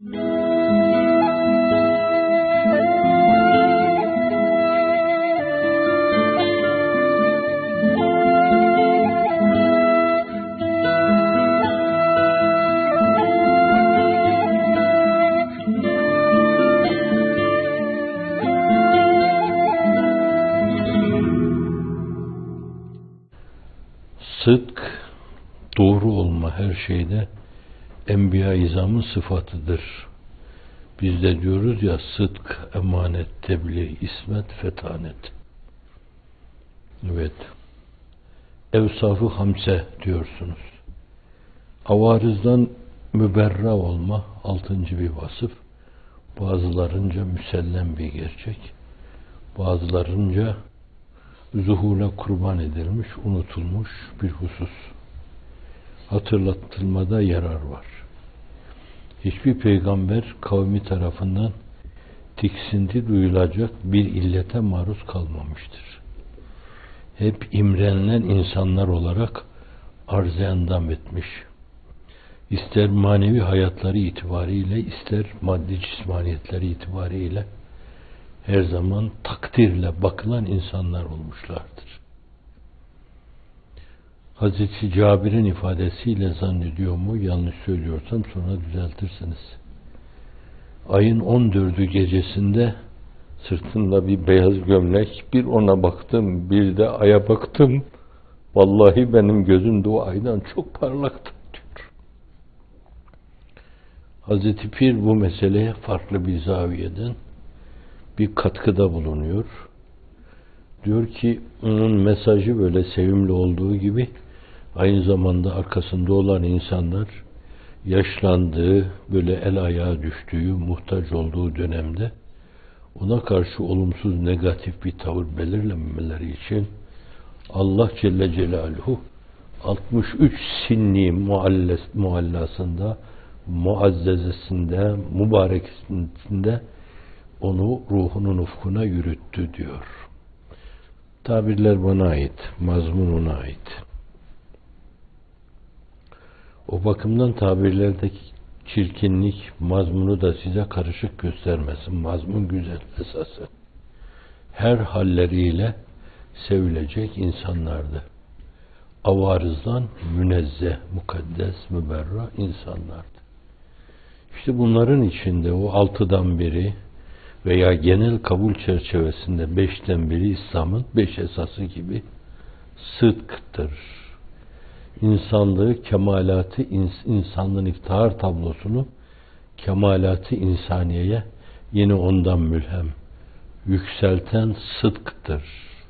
Sıdk, doğru olma her şeyde Enbiya-i İzam'ın sıfatıdır. Biz de diyoruz ya, sıdk, emanet, tebliğ, ismet, fetanet. Evet. Evsaf-ı hamse diyorsunuz. Avarizden müberra olma 6. bir vasıf. Bazılarınca müsellem bir gerçek. Bazılarınca zuhura kurban edilmiş, unutulmuş bir husus. Hatırlatılmada yarar var. Hiçbir peygamber kavmi tarafından tiksinti duyulacak bir illete maruz kalmamıştır. Hep imrenilen insanlar olarak arz-ı endam etmiş. İster manevi hayatları itibariyle, ister maddi cismaniyetleri itibariyle her zaman takdirle bakılan insanlar olmuşlardır. Hazreti Cabir'in ifadesiyle zannediyor mu, yanlış söylüyorsam sonra düzeltirsiniz. Ayın 14'ü gecesinde sırtında bir beyaz gömlek, bir ona baktım, bir de aya baktım. Vallahi benim gözüm de o aydan çok parlaktı diyor. Hazreti Pir bu meseleye farklı bir zaviyeden bir katkıda bulunuyor. Diyor ki onun mesajı böyle sevimli olduğu gibi aynı zamanda arkasında olan insanlar yaşlandığı, böyle el ayağa düştüğü, muhtaç olduğu dönemde ona karşı olumsuz, negatif bir tavır belirlememeleri için Allah Celle Celaluhu 63 sinni muallasında, muazzezesinde, mübarekesinde onu ruhunun ufkuna yürüttü diyor. Tabirler bana ait, mazmun ona ait. O bakımdan tabirlerdeki çirkinlik, mazmunu da size karışık göstermesin. Mazmun güzel esası. Her halleriyle sevilecek insanlardı. Avarizdan münezzeh, mukaddes, müberra insanlardı. İşte bunların içinde o 6'dan biri veya genel kabul çerçevesinde 5'ten biri İslam'ın 5 esası gibi sıdktır. İnsanlığı, kemalatı, insanlığın iftihar tablosunu kemalatı insaniyeye yine ondan mülhem yükselten sıdktır.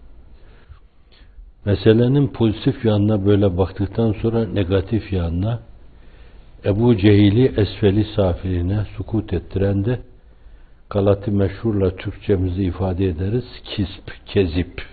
Meselenin pozitif yanına böyle baktıktan sonra negatif yanına Ebu Cehil'i esfeli safiline sukut ettiren de Galati meşhurla Türkçemizi ifade ederiz. Kisp, kezip.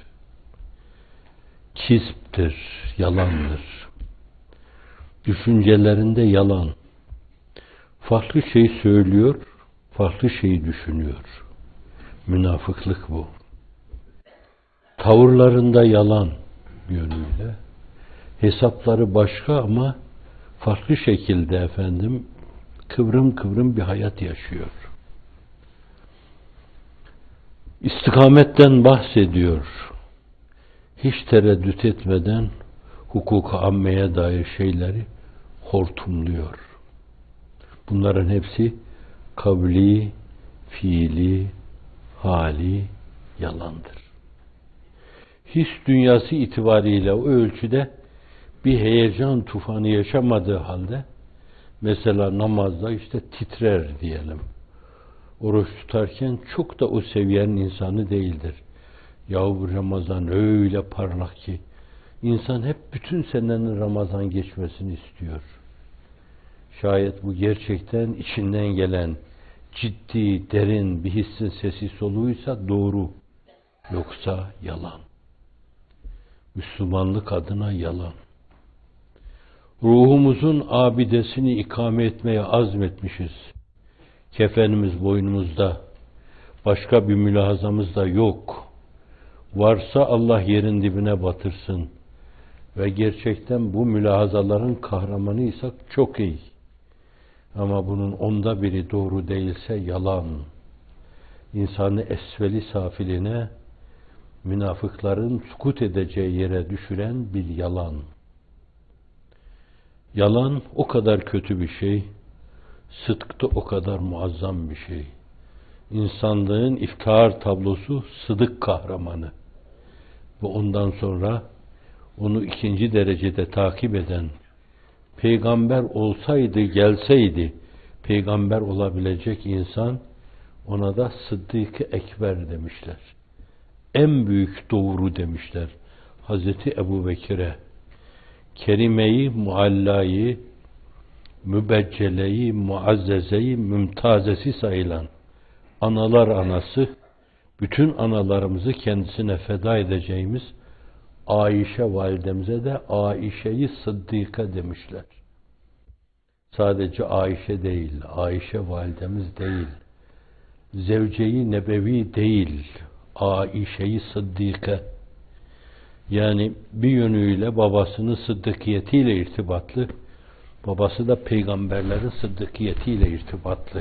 Kisptir, yalandır. Düşüncelerinde yalan. Farklı şey söylüyor, farklı şeyi düşünüyor. Münafıklık bu. Tavırlarında yalan yönüyle. Hesapları başka ama farklı şekilde kıvrım kıvrım bir hayat yaşıyor. İstikametten bahsediyor. Hiç tereddüt etmeden hukuk-u ammeye dair şeyleri hortumluyor. Bunların hepsi kavli, fiili, hali yalandır. His dünyası itibariyle o ölçüde bir heyecan tufanı yaşamadığı halde mesela namazda işte titrer diyelim. Oruç tutarken çok da o seviyenin insanı değildir. Yahu bu Ramazan öyle parlak ki insan hep bütün senenin Ramazan geçmesini istiyor. Şayet bu gerçekten içinden gelen ciddi, derin bir hissin sesi soluğuysa doğru. Yoksa yalan. Müslümanlık adına yalan. Ruhumuzun abidesini ikame etmeye azmetmişiz. Kefenimiz boynumuzda. Başka bir mülahazamız da yok. Varsa Allah yerin dibine batırsın. Ve gerçekten bu mülahazaların kahramanıysak çok iyi. Ama bunun 1/10 doğru değilse yalan. İnsanı esveli safiline, münafıkların sukut edeceği yere düşüren bir yalan. Yalan o kadar kötü bir şey, sıdk da o kadar muazzam bir şey. İnsanlığın iftihar tablosu sıdık kahramanı. Ve ondan sonra onu 2. derecede takip eden, peygamber olsaydı, gelseydi, peygamber olabilecek insan, ona da Sıddık-ı Ekber demişler. En büyük doğru demişler. Hazreti Ebubekir'e, Kerime-i Muallayı, Mübeccele-i Muazzezeyi Mümtazesi sayılan analar anası, bütün analarımızı kendisine feda edeceğimiz Ayşe validemize de Ayşe-i Sıddika demişler. Sadece Ayşe değil, Ayşe validemiz değil, Zevce-i Nebevi değil, Ayşe-i Sıddika. Yani bir yönüyle babasının sıddıkiyetiyle irtibatlı, babası da peygamberlerin sıddıkiyetiyle irtibatlı.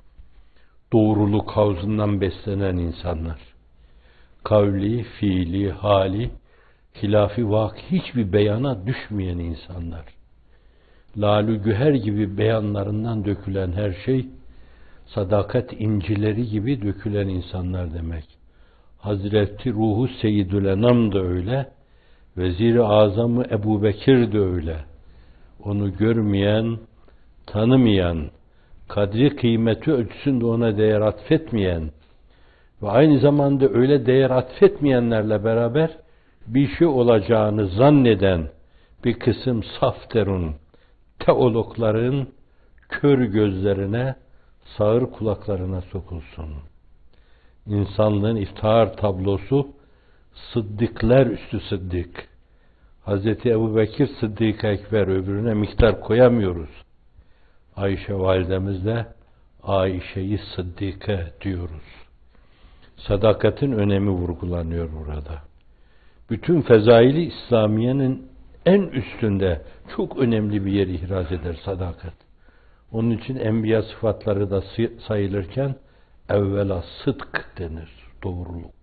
Doğruluk havzundan beslenen insanlar. Kavli, fiili, hali, hilafi vak hiçbir beyana düşmeyen insanlar. Lalü güher gibi beyanlarından dökülen her şey, sadakat incileri gibi dökülen insanlar demek. Hazreti Ruhu Seyyidül Enam da öyle, Vezir-i Azam-ı Ebubekir de öyle. Onu görmeyen, tanımayan, kadri kıymeti ölçüsünde ona değer atfetmeyen ve aynı zamanda öyle değer atfetmeyenlerle beraber bir şey olacağını zanneden bir kısım saf derun teologların kör gözlerine, sağır kulaklarına sokulsun. İnsanlığın iftihar tablosu sıddıklar üstü sıddık. Hazreti Ebubekir Sıddık-ı Ekber, öbürüne miktar koyamıyoruz. Ayşe validemizle Ayşe-i Sıddike diyoruz. Sadakatin önemi vurgulanıyor burada. Bütün fezaili İslamiye'nin en üstünde çok önemli bir yer ihraz eder sadakat. Onun için enbiya sıfatları da sayılırken evvela sıdk denir, doğruluk.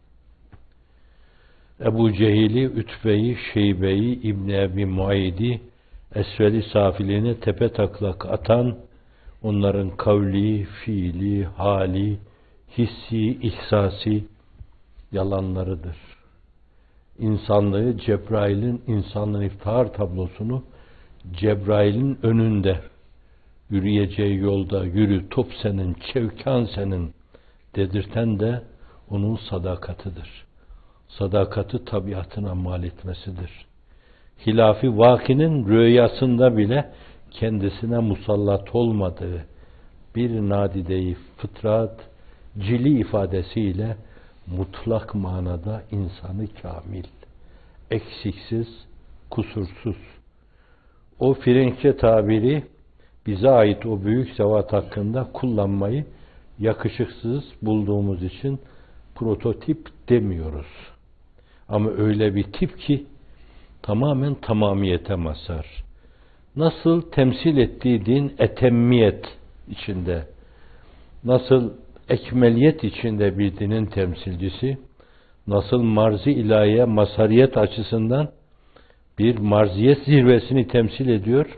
Ebu Cehil'i, Ütbe'yi, Şeybe'yi, İbn-i Ebi Muayd'i, esveli safiline tepe taklak atan, onların kavli, fiili, hali, hissi, ihsasi yalanlarıdır. İnsanlığı Cebrail'in, insanlığın iftihar tablosunu Cebrail'in önünde, yürüyeceği yolda yürü, top senin, çevkan senin dedirten de onun sadakatıdır. Sadakati tabiatına mal etmesidir. Hilafi vakinin rüyasında bile kendisine musallat olmadığı bir nadideyi fıtrat, cili ifadesiyle mutlak manada insanı kamil, eksiksiz, kusursuz. O Frenkçe tabiri bize ait o büyük zevat hakkında kullanmayı yakışıksız bulduğumuz için prototip demiyoruz. Ama öyle bir tip ki tamamen tamamiyete mazhar. Nasıl temsil ettiği din etemmiyet içinde, nasıl ekmeliyet içinde bir dinin temsilcisi, nasıl marz-ı ilahiye mazhariyet açısından bir marziyet zirvesini temsil ediyor,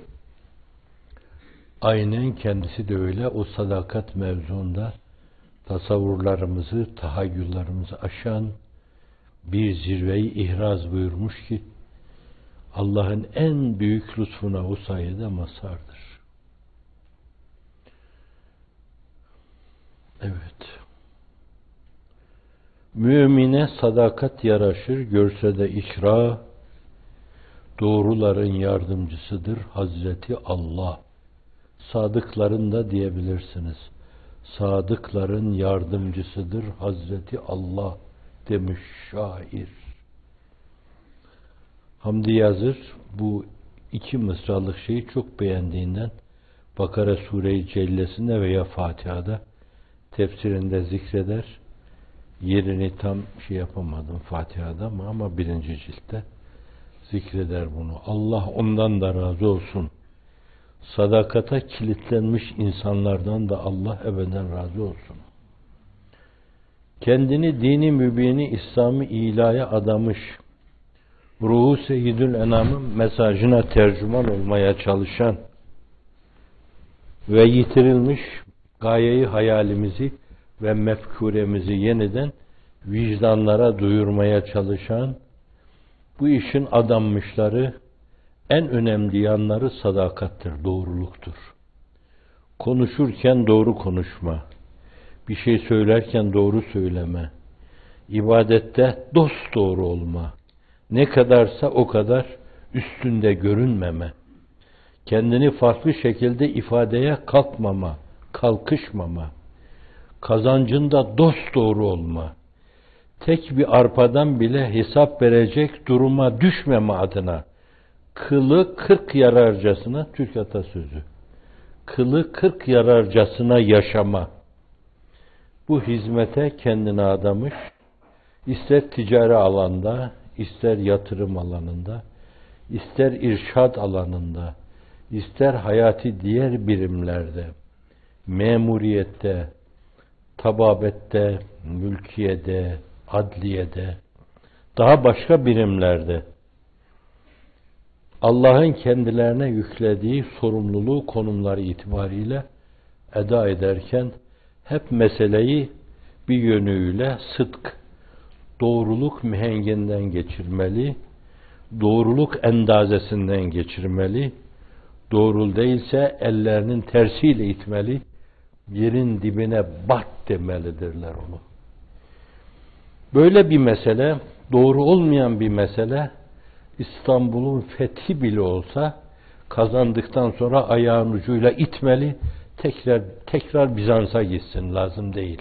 aynen kendisi de öyle o sadakat mevzuunda tasavvurlarımızı, tahayyüllerimizi aşan bir zirveyi ihraz buyurmuş ki Allah'ın en büyük lütfuna o sayede mazhardır. Evet. Mümine sadakat yaraşır, görse de ikra, doğruların yardımcısıdır Hazreti Allah. Sadıkların da diyebilirsiniz. Sadıkların yardımcısıdır Hazreti Allah demiş şair. Hamdi Yazır bu 2 mısralık şeyi çok beğendiğinden Bakara Sure-i Cellesinde veya Fatiha'da tefsirinde zikreder. Yerini tam yapamadım Fatiha'da ama 1. ciltte zikreder bunu. Allah ondan da razı olsun. sadakata kilitlenmiş insanlardan da Allah ebeden razı olsun. Kendini dini mübini İslam'ı ilaya adamış, ruhu seyyidül enamın mesajına tercüman olmaya çalışan ve yitirilmiş gayeyi hayalimizi ve mefkuremizi yeniden vicdanlara duyurmaya çalışan, bu işin adanmışları, en önemli yanları sadakattır, doğruluktur. Konuşurken doğru konuşma, bir şey söylerken doğru söyleme, ibadette dosdoğru olma, ne kadarsa o kadar üstünde görünmeme, kendini farklı şekilde ifadeye kalkmama, kalkışmama, kazancında dosdoğru olma, tek bir arpadan bile hesap verecek duruma düşmeme adına, kılı 40 yararcasına, Türk atasözü, kılı 40 yararcasına yaşama, bu hizmete kendini adamış, ister ticari alanda, ister yatırım alanında, ister irşad alanında, ister hayati diğer birimlerde, memuriyette, tababette, mülkiyede, adliyede, daha başka birimlerde, Allah'ın kendilerine yüklediği sorumluluğu konumları itibariyle eda ederken, hep meseleyi bir yönüyle sıdk, doğruluk mihenginden geçirmeli, doğruluk endazesinden geçirmeli, doğru değilse ellerinin tersiyle itmeli, yerin dibine bat demelidirler onu. Böyle bir mesele, doğru olmayan bir mesele, İstanbul'un fethi bile olsa, kazandıktan sonra ayağın ucuyla itmeli, tekrar Bizans'a gitsin, lazım değil.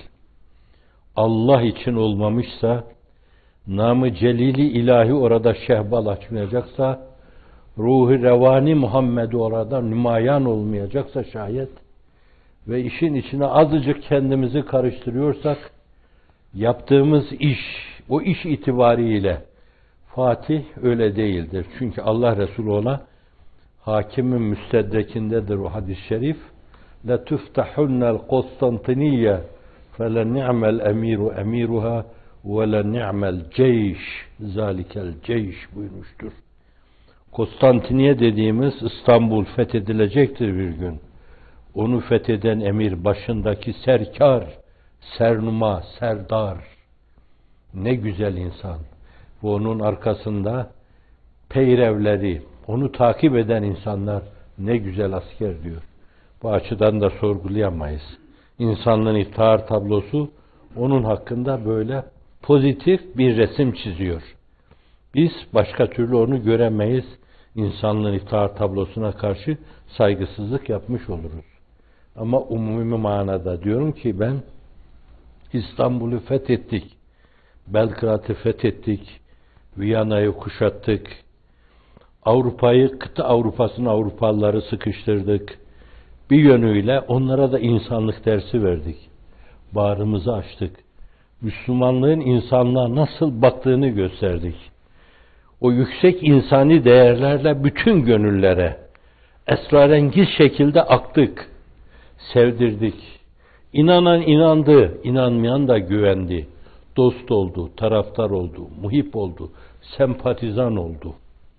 Allah için olmamışsa, namı celili ilahi orada şehbal açmayacaksa, ruhu revani Muhammed orada nümayan olmayacaksa şayet ve işin içine azıcık kendimizi karıştırıyorsak, yaptığımız iş, o iş itibariyle Fatih öyle değildir. Çünkü Allah Resulü ona Hakimin müstedrekindedir o hadis-i şerif. لَتُفْتَحُنَّ الْقُسْطَنْطِنِيَّ فَلَنِعْمَ الْاَمِيرُ اَمِيرُهَا وَلَنِعْمَ الْجَيْشِ ذَٰلِكَ الْجَيْشِ buyurmuştur. Konstantiniye dediğimiz İstanbul fethedilecektir bir gün. Onu fetheden emir başındaki serkar, sernuma, serdar. Ne güzel insan. Ve onun arkasında peyrevleri, onu takip eden insanlar ne güzel asker diyor. Bu açıdan da sorgulayamayız. İnsanlığın iftihar tablosu onun hakkında böyle pozitif bir resim çiziyor. Biz başka türlü onu göremeyiz. İnsanlığın iftihar tablosuna karşı saygısızlık yapmış oluruz. Ama umumi manada diyorum ki ben İstanbul'u fethettik, Belgrad'ı fethettik, Viyana'yı kuşattık, Avrupa'yı, kıta Avrupa'sını Avrupalıları sıkıştırdık. Bir yönüyle onlara da insanlık dersi verdik. Bağrımızı açtık. Müslümanlığın insanlığa nasıl baktığını gösterdik. O yüksek insani değerlerle bütün gönüllere esrarengiz şekilde aktık, sevdirdik. İnanan inandı, inanmayan da güvendi. Dost oldu, taraftar oldu, muhip oldu, sempatizan oldu.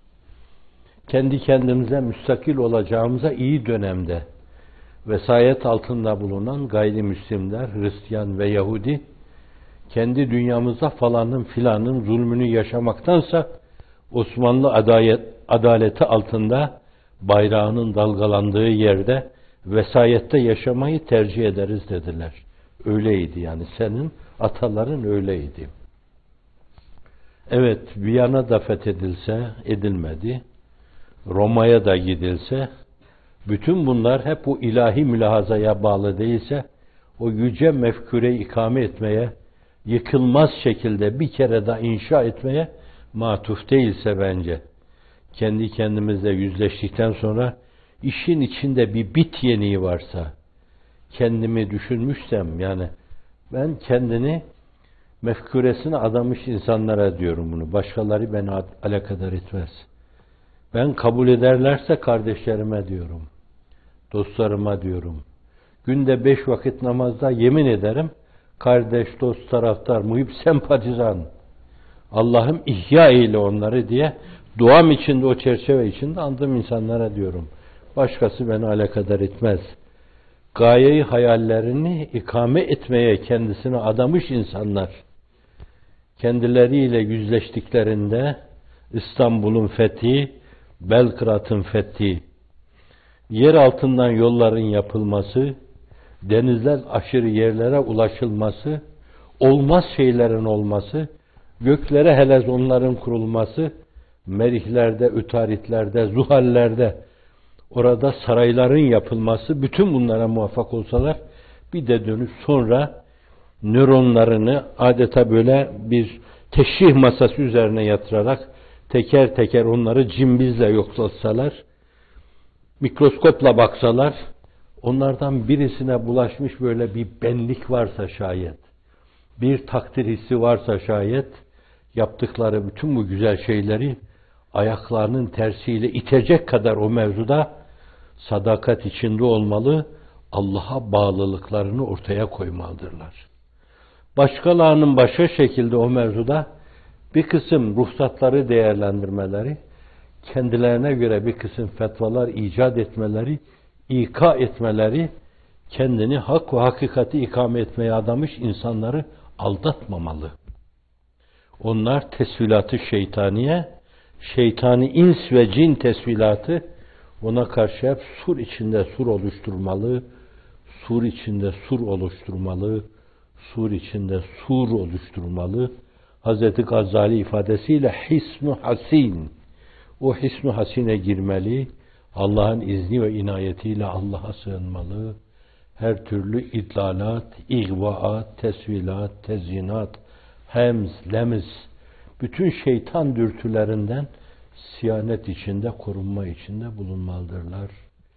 Kendi kendimize müstakil olacağımıza iyi dönemde vesayet altında bulunan gayrimüslimler, Hristiyan ve Yahudi, kendi dünyamızda falanın filanın zulmünü yaşamaktansa Osmanlı adaleti altında bayrağının dalgalandığı yerde vesayette yaşamayı tercih ederiz dediler. Öyleydi yani, senin ataların öyleydi. Evet, Viyana da fethedilse edilmedi, Roma'ya da gidilse, bütün bunlar hep o ilahi mülahazaya bağlı değilse, o yüce mefkure ikame etmeye, yıkılmaz şekilde bir kere daha inşa etmeye matuf değilse bence, kendi kendimizle yüzleştikten sonra, işin içinde bir bit yeniği varsa, kendimi düşünmüşsem, yani ben kendini mefkuresine adamış insanlara diyorum bunu. Başkaları beni alakadar etmez. Ben kabul ederlerse kardeşlerime diyorum. Dostlarıma diyorum. Günde 5 vakit namazda yemin ederim, kardeş, dost, taraftar, muhip, sempatizan, Allah'ım ihya eyle onları diye duam içinde, o çerçeve içinde andığım insanlara diyorum. Başkası beni alakadar etmez. Gayeyi, hayallerini ikame etmeye kendisini adamış insanlar, kendileriyle yüzleştiklerinde İstanbul'un fethi, Belgrad'ın fethi, yer altından yolların yapılması, denizler aşırı yerlere ulaşılması, olmaz şeylerin olması, göklere helezonların kurulması, merihlerde, ütaritlerde, zuhallerde, orada sarayların yapılması, bütün bunlara muvaffak olsalar, bir de dönüp sonra nöronlarını adeta böyle bir teşrih masası üzerine yatırarak teker teker onları cimbizle yoklatsalar, mikroskopla baksalar, onlardan birisine bulaşmış böyle bir benlik varsa şayet, bir takdir hissi varsa şayet, yaptıkları bütün bu güzel şeyleri ayaklarının tersiyle itecek kadar o mevzuda sadakat içinde olmalı, Allah'a bağlılıklarını ortaya koymalıdırlar. Başkalarının başka şekilde o mevzuda bir kısım ruhsatları değerlendirmeleri, kendilerine göre bir kısım fetvalar icat etmeleri, ika etmeleri, kendini hak ve hakikati ikame etmeye adamış insanları aldatmamalı. Onlar tesvilatı şeytaniye, şeytani ins ve cin tesvilatı, ona karşı hep sur içinde sur oluşturmalı, sur içinde sur oluşturmalı, sur içinde sur oluşturmalı. Hazreti Gazali ifadesiyle hisnu hasin, o hisnu hasine girmeli, Allah'ın izni ve inayetiyle Allah'a sığınmalı, her türlü idlalat, ihvaat, tesvilat, tezyinat, hemz, lemz, bütün şeytan dürtülerinden siyanet içinde, korunma içinde bulunmalıdırlar.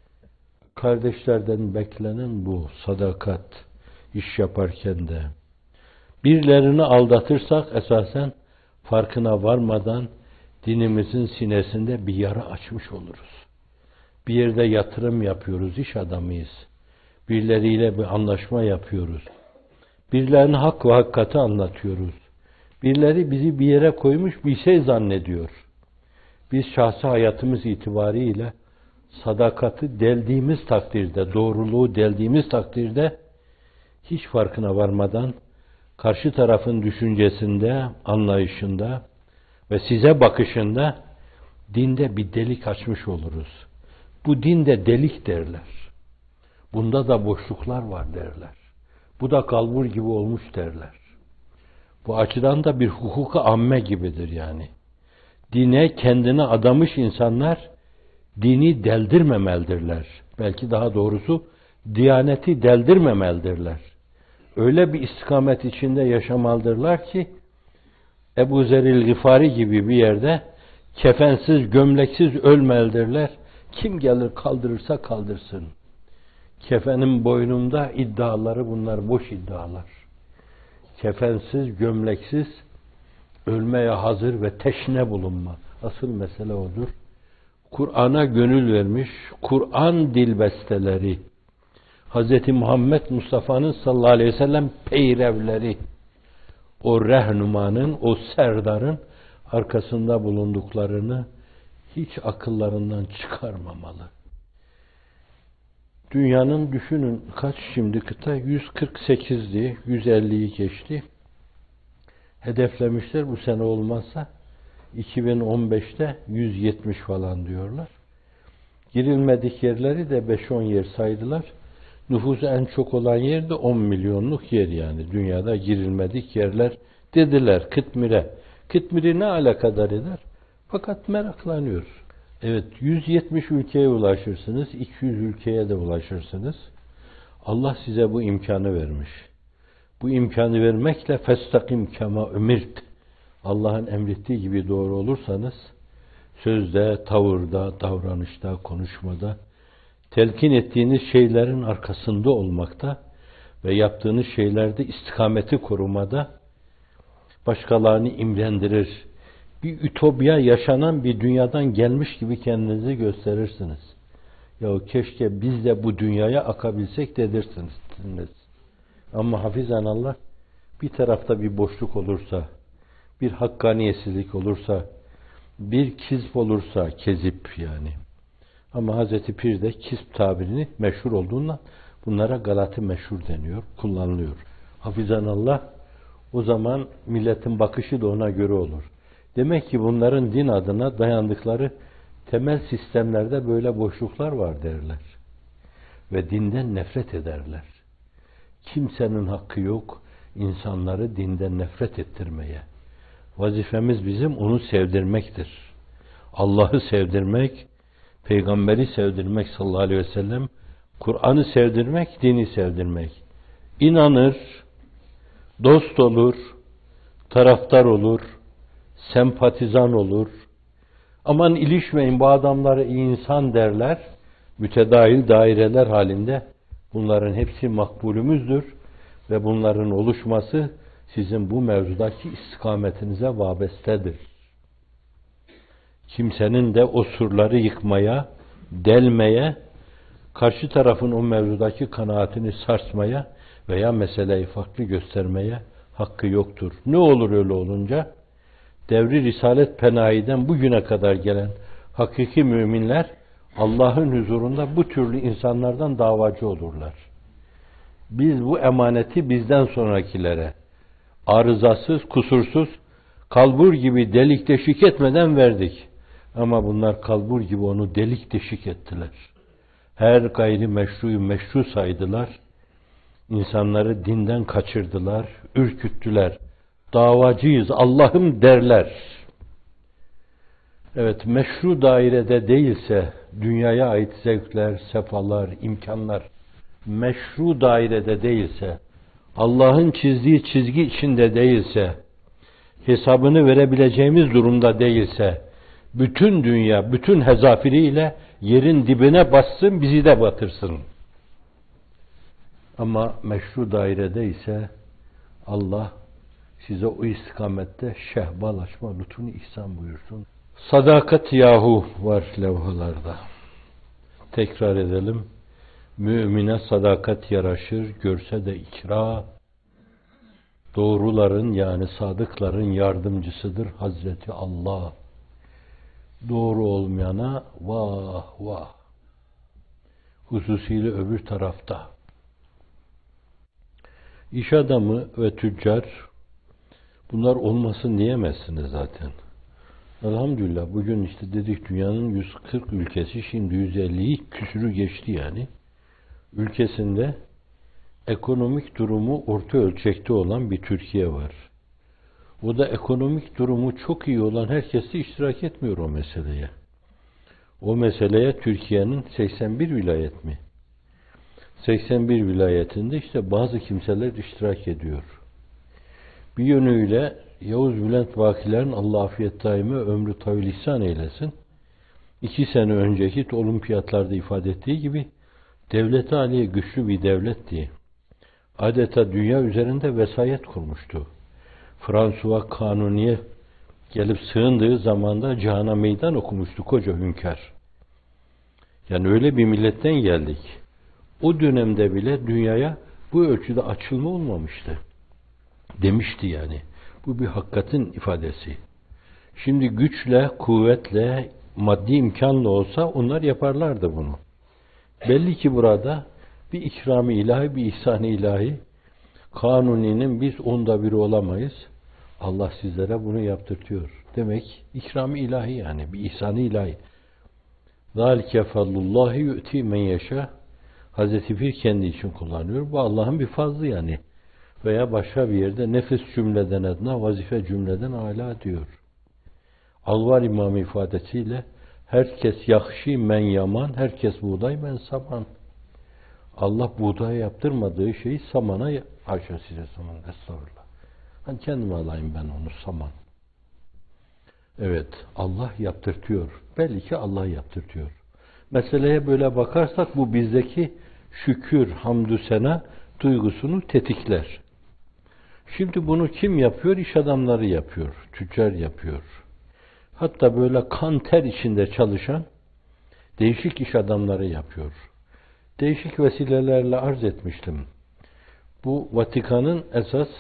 Kardeşlerden beklenen bu sadakat, iş yaparken de. Birilerini aldatırsak esasen farkına varmadan dinimizin sinesinde bir yara açmış oluruz. Bir yerde yatırım yapıyoruz, iş adamıyız. Birileriyle bir anlaşma yapıyoruz. Birilerine hak ve hakikati anlatıyoruz. Birileri bizi bir yere koymuş bir şey zannediyor. Biz şahsi hayatımız itibariyle sadakati deldiğimiz takdirde, doğruluğu deldiğimiz takdirde hiç farkına varmadan karşı tarafın düşüncesinde, anlayışında ve size bakışında dinde bir delik açmış oluruz. Bu dinde delik derler. Bunda da boşluklar var derler. Bu da kalbur gibi olmuş derler. Bu açıdan da bir hukuka amme gibidir yani. Dine kendini adamış insanlar dini deldirmemelidirler. Belki daha doğrusu diyaneti deldirmemelidirler. Öyle bir istikamet içinde yaşamalıdırlar ki Ebu Zeril Gıfari gibi bir yerde kefensiz, gömleksiz ölmelidirler. Kim gelir kaldırırsa kaldırsın. Kefenin boynunda iddiaları bunlar boş iddialar. Kefensiz, gömleksiz ölmeye hazır ve teşne bulunma. Asıl mesele odur. Kur'an'a gönül vermiş, Kur'an dilbesteleri, Hz. Muhammed Mustafa'nın sallallahu aleyhi ve sellem peyrevleri, o rehnumanın, o serdarın arkasında bulunduklarını hiç akıllarından çıkarmamalı. Dünyanın düşünün kaç şimdi kıta? 148'di, 150'yi geçti. Hedeflemişler bu sene olmazsa 2015'te 170 falan diyorlar. Girilmedik yerleri de 5-10 yer saydılar. Nüfusu en çok olan yer de 10 milyonluk yer yani. Dünyada girilmedik yerler dediler Kıtmir'e. Kıtmir'i ne alakadar eder? Fakat meraklanıyoruz. Evet, 170 ülkeye ulaşırsınız, 200 ülkeye de ulaşırsınız. Allah size bu imkanı vermiş. Bu imkanı vermekle festakim kema ümirt. Allah'ın emrettiği gibi doğru olursanız, sözde, tavırda, davranışta, konuşmada, telkin ettiğiniz şeylerin arkasında olmakta ve yaptığınız şeylerde istikameti korumada başkalarını imrendirir. Bir ütopya yaşanan bir dünyadan gelmiş gibi kendinizi gösterirsiniz. Ya keşke biz de bu dünyaya akabilsek dedirsiniz. Ama hafizanallah bir tarafta bir boşluk olursa, bir hakkaniyetsizlik olursa, bir kizp olursa, kezip yani. Ama Hazreti Pir de kizp tabirini meşhur olduğundan bunlara Galati meşhur deniyor, kullanılıyor. Hafizanallah, o zaman milletin bakışı da ona göre olur. Demek ki bunların din adına dayandıkları temel sistemlerde böyle boşluklar var derler. Ve dinden nefret ederler. Kimsenin hakkı yok insanları dinden nefret ettirmeye. Vazifemiz bizim onu sevdirmektir. Allah'ı sevdirmek, Peygamberi sevdirmek sallallahu aleyhi ve sellem, Kur'an'ı sevdirmek, dini sevdirmek. İnanır, dost olur, taraftar olur, sempatizan olur. Aman ilişmeyin, bu adamları iyi insan derler. Mütedahil daireler halinde bunların hepsi makbulümüzdür ve bunların oluşması sizin bu mevzudaki istikametinize vabestedir. Kimsenin de o surları yıkmaya, delmeye, karşı tarafın o mevzudaki kanaatini sarsmaya veya meseleyi farklı göstermeye hakkı yoktur. Ne olur öyle olunca? Devri Risalet Penahi'den bugüne kadar gelen hakiki müminler Allah'ın huzurunda bu türlü insanlardan davacı olurlar. Biz bu emaneti bizden sonrakilere arızasız, kusursuz, kalbur gibi delik deşik etmeden verdik. Ama bunlar kalbur gibi onu delik deşik ettiler. Her gayrimeşruyu meşru saydılar. İnsanları dinden kaçırdılar, ürküttüler. Davacıyız, Allah'ım derler. Evet, meşru dairede değilse, dünyaya ait zevkler, sefalar, imkanlar, meşru dairede değilse, Allah'ın çizdiği çizgi içinde değilse, hesabını verebileceğimiz durumda değilse, bütün dünya, bütün hezafiriyle yerin dibine bassın, bizi de batırsın. Ama meşru dairede ise, Allah size o istikamette şehbalaşma lütfunu ihsan buyursun. Sadakat yahu var levhalarda. Tekrar edelim. Mümine sadakat yaraşır, görse de ikra. Doğruların yani sadıkların yardımcısıdır Hazreti Allah. Doğru olmayana vah vah. Hususiyle öbür tarafta. İş adamı ve tüccar bunlar olmasın diyemezsiniz zaten. Elhamdülillah bugün işte dedik dünyanın 140 ülkesi şimdi 150'yi küsürü geçti yani. Ülkesinde ekonomik durumu orta ölçekte olan bir Türkiye var. O da ekonomik durumu çok iyi olan herkes de iştirak etmiyor o meseleye. O meseleye Türkiye'nin 81 vilayet mi? 81 vilayetinde işte bazı kimseler iştirak ediyor. Bir yönüyle Yavuz Bülent Vakiler'in Allah afiyet daimi ömrü tavil ihsan eylesin. 2 sene önceki olimpiyatlarda ifade ettiği gibi devlet-i aliye güçlü bir devlet diye. Adeta dünya üzerinde vesayet kurmuştu. François Kanuni'ye gelip sığındığı zamanda cihana meydan okumuştu koca hünkâr. Yani öyle bir milletten geldik. O dönemde bile dünyaya bu ölçüde açılma olmamıştı. Demişti yani. Bu bir hakikatin ifadesi. Şimdi güçle, kuvvetle, maddi imkanla olsa onlar yaparlardı bunu. Belli ki burada bir ikram-ı ilahi, bir ihsan-ı ilahi, Kanuni'nin biz onda biri olamayız. Allah sizlere bunu yaptırtıyor. Demek ikram-ı ilahi yani, bir ihsan-ı ilahi. ذَٰلِكَ فَضْلُ اللّٰهِ يُؤْتِي مَنْ يَشَاءُ Hazreti Pir kendi için kullanıyor. Bu Allah'ın bir fazlı yani. Veya başka bir yerde nefis cümleden edna, vazife cümleden âlâ diyor. Alvar İmamı ifadesiyle herkes yakşi men yaman, herkes buğday men saman. Allah buğdaya yaptırmadığı şeyi samana, haşa size saman, estağfurullah. Ben kendim alayım ben onu saman. Evet, Allah yaptırtıyor. Belli ki Allah yaptırtıyor. Meseleye böyle bakarsak bu bizdeki şükür, hamdü sena duygusunu tetikler. Şimdi bunu kim yapıyor? İş adamları yapıyor, tüccar yapıyor. Hatta böyle kan ter içinde çalışan, değişik iş adamları yapıyor. Değişik vesilelerle arz etmiştim. Bu Vatikan'ın esas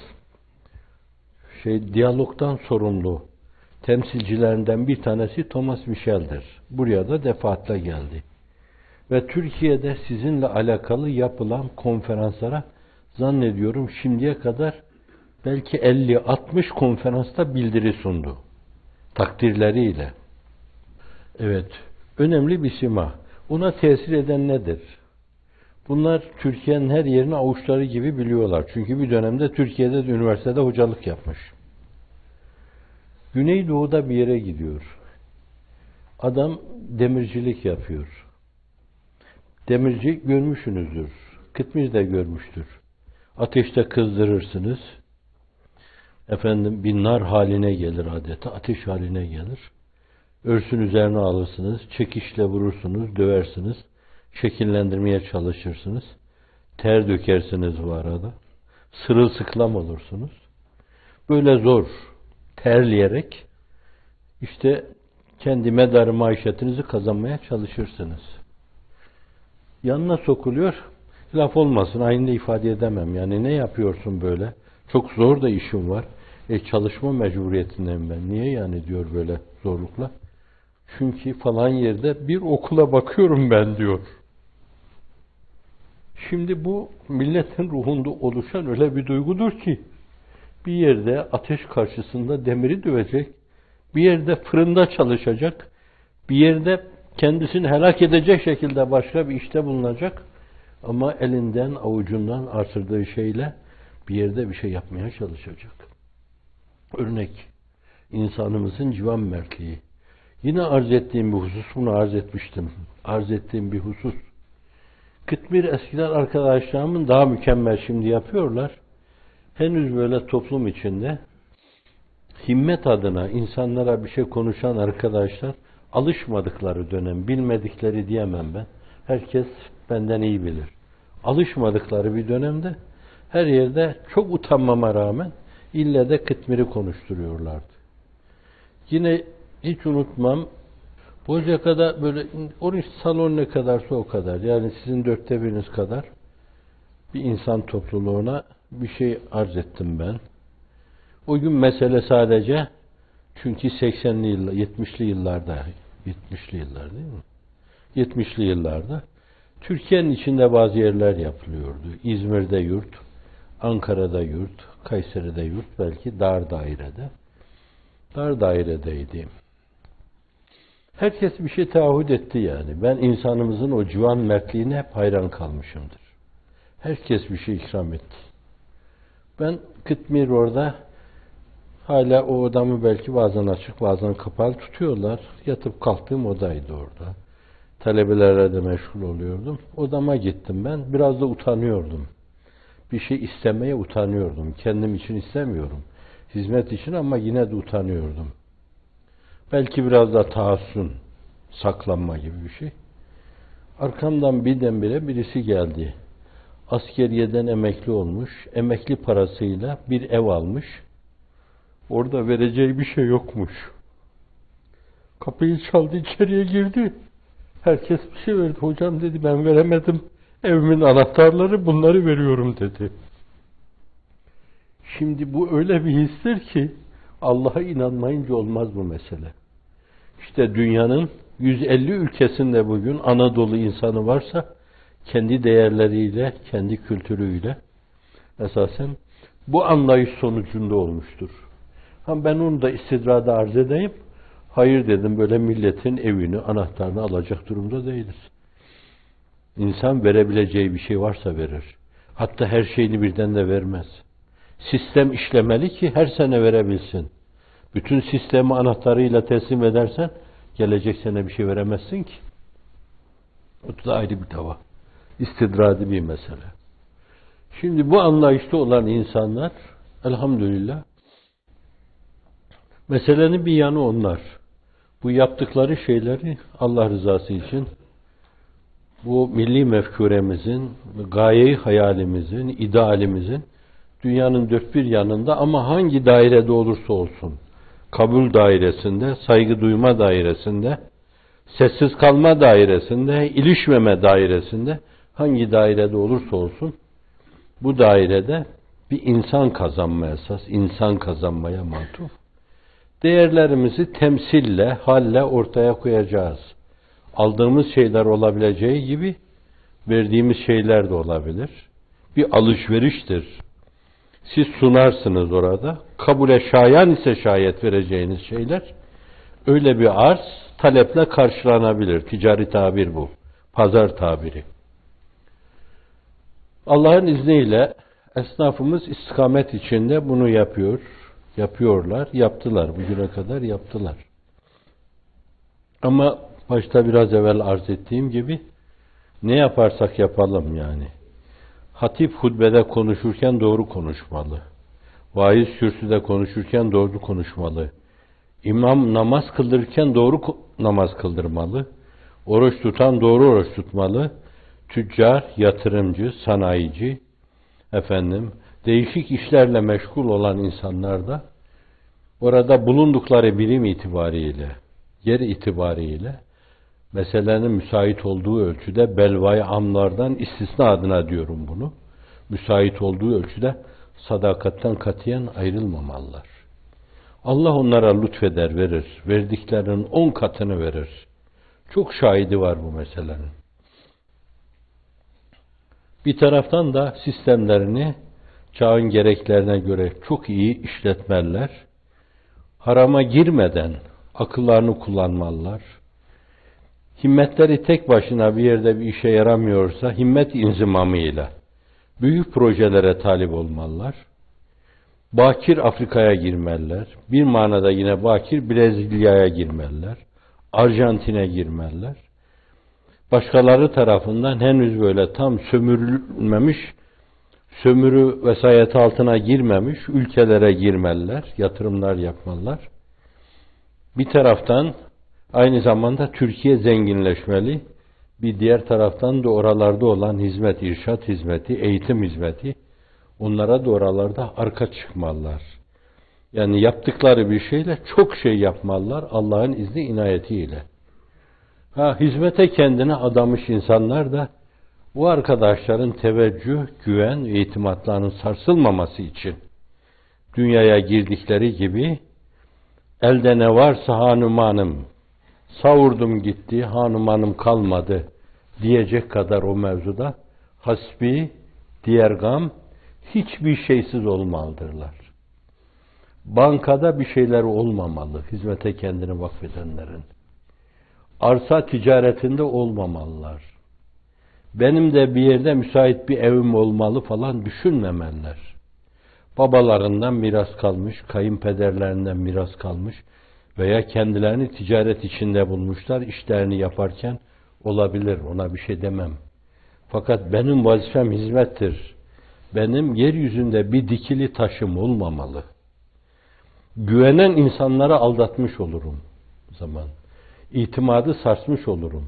diyalogdan sorumlu temsilcilerinden bir tanesi Thomas Michel'dir. Buraya da defaatle geldi. Ve Türkiye'de sizinle alakalı yapılan konferanslara zannediyorum şimdiye kadar belki 50-60 konferansta bildiri sundu. Takdirleriyle. Evet, önemli bir sima. Ona tesir eden nedir? Bunlar Türkiye'nin her yerini avuçları gibi biliyorlar. Çünkü bir dönemde Türkiye'de de üniversitede hocalık yapmış. Güneydoğu'da bir yere gidiyor. Adam demircilik yapıyor. Demirci görmüşsünüzdür. Kıtmir de görmüştür. Ateşte kızdırırsınız. Bir nar haline gelir adeta. Ateş haline gelir. Örsün üzerine alırsınız. Çekişle vurursunuz. Döversiniz. Şekillendirmeye çalışırsınız. Ter dökersiniz bu arada. Sırılsıklam olursunuz. Böyle zor terleyerek kendi medarı maişetinizi kazanmaya çalışırsınız. Yanına sokuluyor. Laf olmasın, aynı ifade edemem. Yani ne yapıyorsun böyle? Çok zor da işim var. Çalışma mecburiyetindeyim ben. Niye yani diyor böyle zorlukla? Çünkü falan yerde bir okula bakıyorum ben diyor. Şimdi bu milletin ruhunda oluşan öyle bir duygudur ki bir yerde ateş karşısında demiri dövecek, bir yerde fırında çalışacak, bir yerde kendisini helak edecek şekilde başka bir işte bulunacak ama elinden avucundan artırdığı şeyle bir yerde bir şey yapmaya çalışacak. Örnek, insanımızın civan mertliği. Yine arz ettiğim bir husus, bunu arz etmiştim. Arz ettiğim bir husus. Kıtmir eskiden arkadaşlarımın daha mükemmel şimdi yapıyorlar. Henüz böyle toplum içinde himmet adına insanlara bir şey konuşan arkadaşlar alışmadıkları dönem, bilmedikleri diyemem ben. Herkes benden iyi bilir. Alışmadıkları bir dönemde her yerde çok utanmama rağmen ille de Kıtmir'i konuşturuyorlardı. Yine hiç unutmam, Bozcaka'da böyle oruç salon ne kadarsa o kadar. Yani sizin 1/4 kadar bir insan topluluğuna bir şey arz ettim ben. O gün mesele sadece çünkü 80'li yıllar, 70'li yıllarda değil mi? 70'li yıllarda Türkiye'nin içinde bazı yerler yapılıyordu. İzmir'de yurt, Ankara'da yurt, Kayseri'de yurt, belki dar dairede. Dar dairedeydi. Herkes bir şey taahhüt etti yani. Ben insanımızın o civan mertliğine hep hayran kalmışımdır. Herkes bir şey ikram etti. Ben Kıtmir orada hala o odamı belki bazen açık bazen kapalı tutuyorlar. Yatıp kalktığım odaydı orada. Talebelerle de meşgul oluyordum. Odama gittim ben. Biraz da utanıyordum. Bir şey istemeye utanıyordum. Kendim için istemiyorum. Hizmet için ama yine de utanıyordum. Belki biraz da tahassün, saklanma gibi bir şey. Arkamdan birdenbire birisi geldi. Askeriyeden emekli olmuş, emekli parasıyla bir ev almış. Orada vereceği bir şey yokmuş. Kapıyı çaldı, içeriye girdi. Herkes bir şey verdi. Hocam dedi, ben veremedim. Evimin anahtarları, bunları veriyorum dedi. Şimdi bu öyle bir histir ki Allah'a inanmayınca olmaz bu mesele. İşte dünyanın 150 ülkesinde bugün Anadolu insanı varsa kendi değerleriyle, kendi kültürüyle esasen bu anlayış sonucunda olmuştur. Ben onu da istidrada arz edeyim. Hayır dedim, böyle milletin evini, anahtarını alacak durumda değiliz. İnsan verebileceği bir şey varsa verir. Hatta her şeyini birden de vermez. Sistem işlemeli ki her sene verebilsin. Bütün sistemi anahtarıyla teslim edersen gelecek sene bir şey veremezsin ki. O da ayrı bir dava. İstidradi bir mesele. Şimdi bu anlayışta olan insanlar elhamdülillah meselenin bir yanı onlar. Bu yaptıkları şeyleri Allah rızası için bu milli mefkuremizin, gaye-i hayalimizin, idealimizin dünyanın dört bir yanında ama hangi dairede olursa olsun, kabul dairesinde, saygı duyma dairesinde, Sessiz kalma dairesinde, ilişmeme dairesinde, hangi dairede olursa olsun, bu dairede bir insan kazanma esas, insan kazanmaya matuf. Değerlerimizi temsille, halle ortaya koyacağız. Aldığımız şeyler olabileceği gibi, verdiğimiz şeyler de olabilir. Bir alışveriştir. Siz sunarsınız orada. Kabule şayan ise şayet vereceğiniz şeyler, öyle bir arz, taleple karşılanabilir. Ticari tabir bu. Pazar tabiri. Allah'ın izniyle esnafımız istikamet içinde bunu yapıyorlar, yaptılar. Bugüne kadar yaptılar. Ama başta biraz evvel arz ettiğim gibi, ne yaparsak yapalım yani. Hatip hutbede konuşurken doğru konuşmalı. Vaiz kürsüde konuşurken doğru konuşmalı. İmam namaz kıldırırken doğru namaz kıldırmalı. Oruç tutan doğru oruç tutmalı. Tüccar, yatırımcı, sanayici, değişik işlerle meşgul olan insanlar da orada bulundukları birim itibariyle, yer itibariyle meselenin müsait olduğu ölçüde belvai amlardan istisna adına diyorum bunu. Müsait olduğu ölçüde sadakatten katiyen ayrılmamalılar. Allah onlara lütfeder, verir. Verdiklerinin 10 katını verir. Çok şahidi var bu meselenin. Bir taraftan da sistemlerini çağın gereklerine göre çok iyi işletmeliler. Harama girmeden akıllarını kullanmalılar. Himmetleri tek başına bir yerde bir işe yaramıyorsa himmet inzimamıyla büyük projelere talip olmalılar. Bakir Afrika'ya girmeliler. Bir manada yine bakir Brezilya'ya girmeliler. Arjantin'e girmeliler. Başkaları tarafından henüz böyle tam sömürülmemiş, sömürü vesayet altına girmemiş ülkelere girmeliler, yatırımlar yapmalılar. Bir taraftan aynı zamanda Türkiye zenginleşmeli, bir diğer taraftan da oralarda olan hizmet, irşat hizmeti, eğitim hizmeti, onlara da oralarda arka çıkmalılar. Yani yaptıkları bir şeyle çok şey yapmalılar Allah'ın izni inayetiyle. Hizmete kendine adamış insanlar da bu arkadaşların teveccüh, güven ve itimatlarının sarsılmaması için dünyaya girdikleri gibi elde ne varsa hanumanım, savurdum gitti, hanumanım kalmadı diyecek kadar o mevzuda hasbi, diğer gam hiçbir şeysiz olmalıdırlar. Bankada bir şeyler olmamalı hizmete kendini vakfedenlerin. Arsa ticaretinde olmamalılar. Benim de bir yerde müsait bir evim olmalı falan düşünmemeliler. Babalarından miras kalmış, kayınpederlerinden miras kalmış veya kendilerini ticaret içinde bulmuşlar, işlerini yaparken olabilir, ona bir şey demem. Fakat benim vazifem hizmettir. Benim yeryüzünde bir dikili taşım olmamalı. Güvenen insanları aldatmış olurum o zaman. İtimadı sarsmış olurum.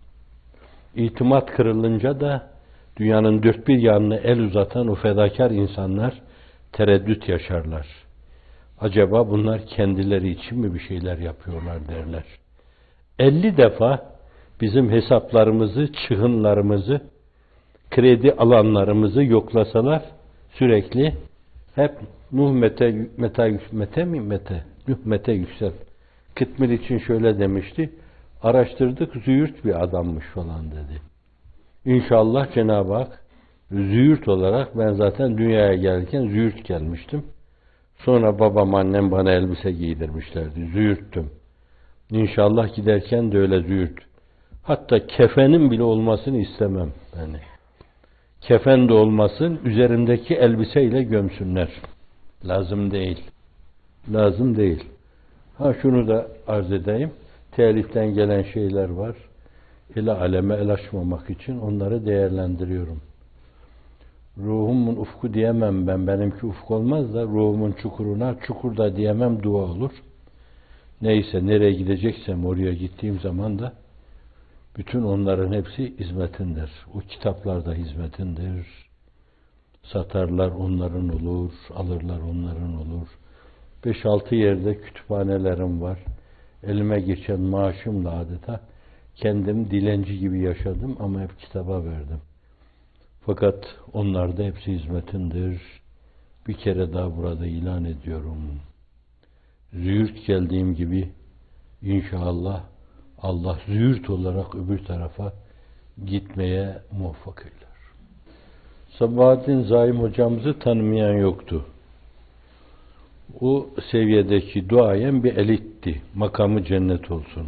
İtimat kırılınca da dünyanın dört bir yanına el uzatan o fedakar insanlar tereddüt yaşarlar. Acaba bunlar kendileri için mi bir şeyler yapıyorlar derler. 50 defa bizim hesaplarımızı, çıhınlarımızı, kredi alanlarımızı yoklasalar sürekli hep Mete Yüksel Kıtmir için şöyle demişti. Araştırdık, züğürt bir adammış falan dedi. İnşallah Cenab-ı Hak züğürt olarak ben zaten dünyaya gelirken züğürt gelmiştim. Sonra babam annem bana elbise giydirmişlerdi. Züğürttüm. İnşallah giderken de öyle züğürt. Hatta kefenin bile olmasını istemem. Yani kefen de olmasın, üzerimdeki elbiseyle gömsünler. Lazım değil. Lazım değil. Şunu da arz edeyim. Teliften gelen şeyler var. El aleme el açmamak için onları değerlendiriyorum. Ruhumun ufku diyemem ben. Benimki ufk olmaz da ruhumun çukuruna çukur da diyemem, dua olur. Neyse nereye gideceksem oraya gittiğim zaman da bütün onların hepsi hizmetindir. O kitaplar da hizmetindir. Satarlar onların olur, alırlar onların olur. 5-6 yerde kütüphanelerim var. Elime geçen maaşımla adeta kendim dilenci gibi yaşadım ama hep kitaba verdim. Fakat onlar da hepsi hizmetindir. Bir kere daha burada ilan ediyorum. Züğürt geldiğim gibi inşallah Allah züğürt olarak öbür tarafa gitmeye muvaffak eyler. Sabahattin Zaim hocamızı tanımayan yoktu. O seviyedeki duayen bir elitti. Makamı cennet olsun.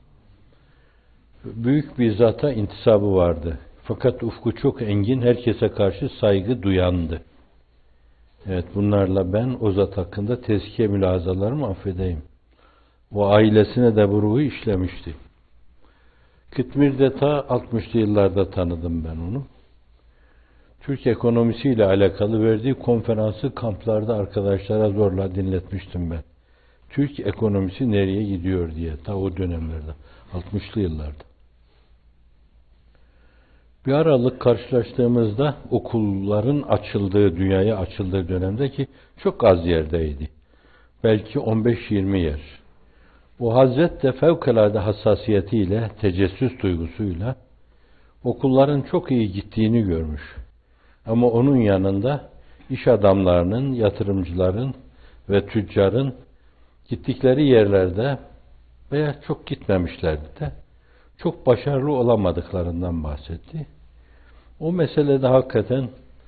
Büyük bir zata intisabı vardı. Fakat ufku çok engin, herkese karşı saygı duyandı. Evet, bunlarla ben o zat hakkında tezkiye mülahazalarımı affedeyim. O ailesine de bu ruhu işlemişti. Kıtmir'de ta 60'lı yıllarda tanıdım ben onu. Türk ekonomisiyle alakalı verdiği konferansı kamplarda arkadaşlara zorla dinletmiştim ben. Türk ekonomisi nereye gidiyor diye, ta o dönemlerde, 60'lı yıllarda. Bir aralık karşılaştığımızda okulların açıldığı, dünyaya açıldığı dönemdeki çok az yerdeydi. Belki 15-20 yer. Bu Hazret de fevkalade hassasiyetiyle, tecessüs duygusuyla okulların çok iyi gittiğini görmüş. Ama onun yanında iş adamlarının, yatırımcıların ve tüccarın gittikleri yerlerde veya çok gitmemişlerdi de çok başarılı olamadıklarından bahsetti. O meselede hakikaten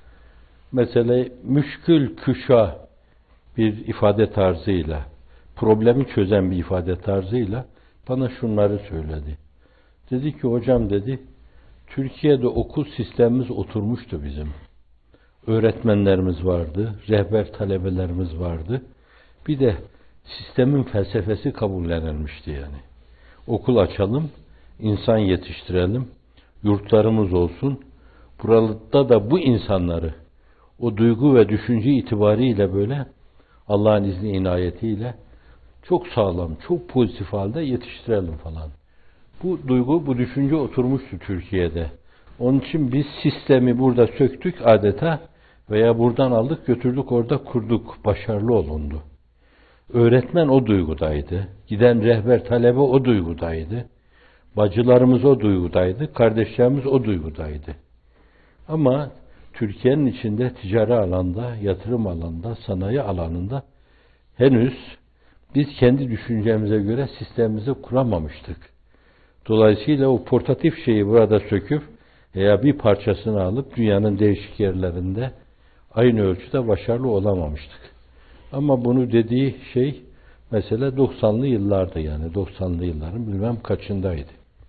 müşkül küşa bir ifade tarzıyla, problemi çözen bir ifade tarzıyla bana şunları söyledi. Dedi ki hocam dedi, Türkiye'de okul sistemimiz oturmuştu bizim. Öğretmenlerimiz vardı, rehber talebelerimiz vardı. Bir de sistemin felsefesi kabullenilmişti yani. Okul açalım, insan yetiştirelim, yurtlarımız olsun. Burada da bu insanları o duygu ve düşünce itibariyle böyle Allah'ın izni inayetiyle çok sağlam, çok pozitif halde yetiştirelim falan. Bu duygu, bu düşünce oturmuştu Türkiye'de. Onun için biz sistemi burada söktük adeta veya buradan aldık götürdük orada kurduk. Başarılı olundu. Öğretmen o duygudaydı. Giden rehber talebe o duygudaydı. Bacılarımız o duygudaydı. Kardeşlerimiz o duygudaydı. Ama Türkiye'nin içinde ticari alanda, yatırım alanında, sanayi alanında henüz biz kendi düşüncemize göre sistemimizi kuramamıştık. Dolayısıyla o portatif şeyi burada söküp veya bir parçasını alıp dünyanın değişik yerlerinde aynı ölçüde başarılı olamamıştık. Ama bunu dediği şey mesela 90'lı yıllardı yani 90'lı yılların bilmem kaçındaydı.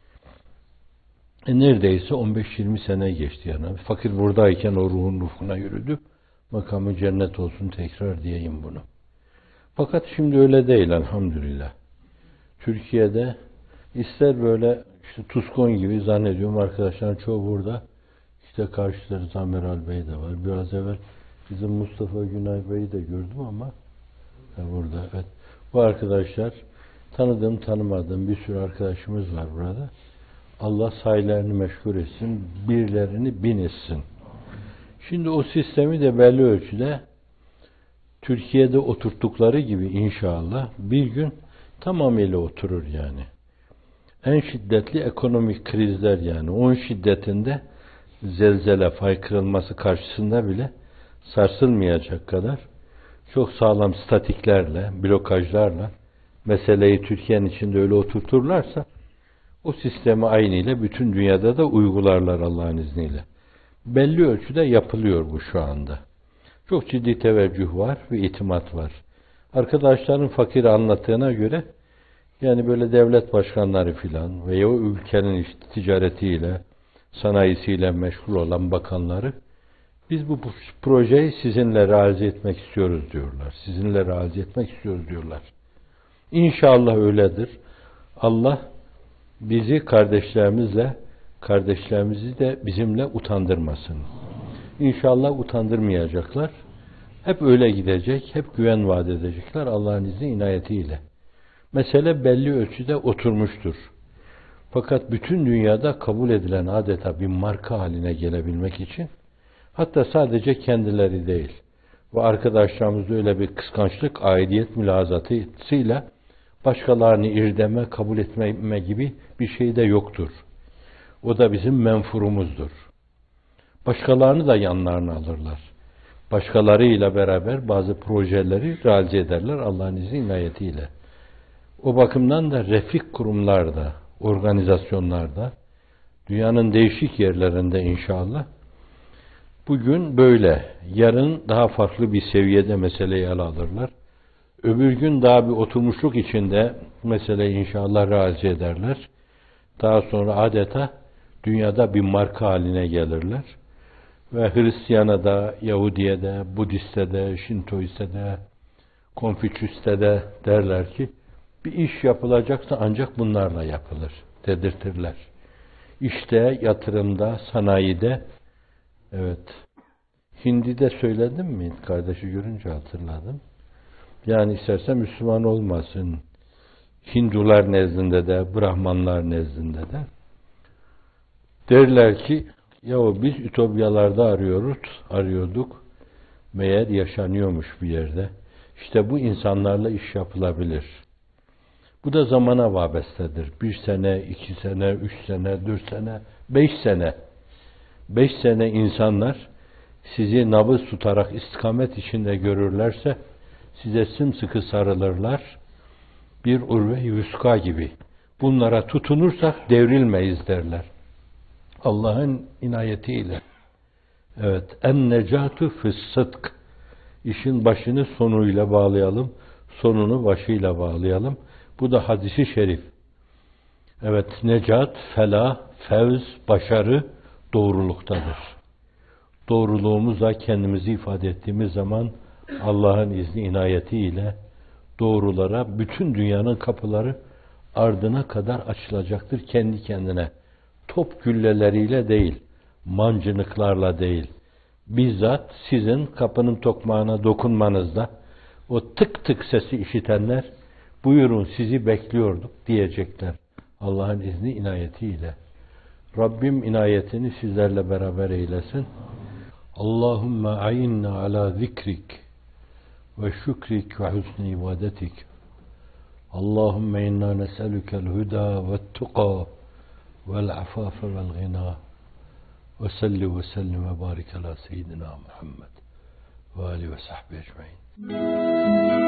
Neredeyse 15-20 sene geçti yani. Fakir buradayken o ruhun ufkuna yürüdü. Makamı cennet olsun tekrar diyeyim bunu. Fakat şimdi öyle değil elhamdülillah. Türkiye'de ister böyle işte Tuskon gibi zannediyorum arkadaşlar çoğu burada. İşte karşıları Zameral Bey de var. Biraz evvel bizim Mustafa Günay Bey'i de gördüm ama burada evet. Bu arkadaşlar tanıdığım tanımadığım bir sürü arkadaşımız var burada. Allah sayılarını meşgul etsin, birlerini bin etsin. Şimdi o sistemi de belli ölçüde Türkiye'de oturttukları gibi inşallah bir gün tamamıyla oturur yani. En şiddetli ekonomik krizler yani onun şiddetinde zelzele, fay kırılması karşısında bile sarsılmayacak kadar çok sağlam statiklerle, blokajlarla meseleyi Türkiye'nin içinde öyle oturturlarsa o sistemi aynıyla bütün dünyada da uygularlar Allah'ın izniyle. Belli ölçüde yapılıyor bu şu anda. Çok ciddi teveccüh var ve itimat var. Arkadaşların fakir anlattığına göre yani böyle devlet başkanları filan veya o ülkenin işte ticaretiyle, sanayisiyle meşgul olan bakanları biz bu projeyi sizinle realize etmek istiyoruz diyorlar. Sizinle realize etmek istiyoruz diyorlar. İnşallah öyledir. Allah bizi kardeşlerimizi de bizimle utandırmasın. İnşallah utandırmayacaklar. Hep öyle gidecek, hep güven vaat edecekler Allah'ın izni inayetiyle. Mesele belli ölçüde oturmuştur. Fakat bütün dünyada kabul edilen adeta bir marka haline gelebilmek için hatta sadece kendileri değil ve arkadaşlarımızda öyle bir kıskançlık, aidiyet mülazatıyla Başkalarını irdeme, kabul etmeme gibi bir şey de yoktur. O da bizim menfurumuzdur. Başkalarını da yanlarına alırlar. Başkalarıyla beraber bazı projeleri realize ederler Allah'ın izni inayetiyle. O bakımdan da refik kurumlarda, organizasyonlarda, dünyanın değişik yerlerinde inşallah bugün böyle, yarın daha farklı bir seviyede meseleyi ele alırlar. Öbür gün daha bir oturmuşluk içinde meseleyi inşallah realize ederler. Daha sonra adeta dünyada bir marka haline gelirler. Ve Hristiyan'a da, Yahudi'ye de, Budist'e de, Şintoist'e de, Konfüçyüs'te de derler ki bir iş yapılacaksa ancak bunlarla yapılır dedirtirler. İşte, yatırımda, sanayide, evet, Hindi'de söyledim mi? Kardeşi görünce hatırladım. Yani isterse Müslüman olmasın. Hindular nezdinde de, Brahmanlar nezdinde de. Derler ki, yahu biz ütopyalarda arıyorduk. Meğer yaşanıyormuş bir yerde. İşte bu insanlarla iş yapılabilir. Bu da zamana vabestedir. 1 sene, 2 sene, 3 sene, 4 sene, 5 sene. 5 sene insanlar sizi nabız tutarak istikamet içinde görürlerse size sımsıkı sarılırlar. Bir urve-i vüska gibi. Bunlara tutunursak devrilmeyiz derler. Allah'ın inayetiyle. Evet, en necatu fıs-sıdk. İşin başını sonuyla bağlayalım, sonunu başıyla bağlayalım. Bu da hadisi şerif. Evet, necat, felah, fevz, başarı doğruluktadır. Doğruluğumuzla kendimizi ifade ettiğimiz zaman Allah'ın izni inayetiyle doğrulara bütün dünyanın kapıları ardına kadar açılacaktır kendi kendine. Top gülleleriyle değil, mancınıklarla değil. Bizzat sizin kapının tokmağına dokunmanızda o tık tık sesi işitenler buyurun sizi bekliyorduk diyecekler. Allah'ın izni inayetiyle. Rabbim inayetini sizlerle beraber eylesin. Allahümme a'inna ala zikrik ve şükrik ve husni ibadetik. Allahümme inna nes'elukel huda ve tuqa vel afafe vel gina. Ve salli ve sellim ve barik ala seyyidina Muhammed ve ali ve sahbihi ecmaîn.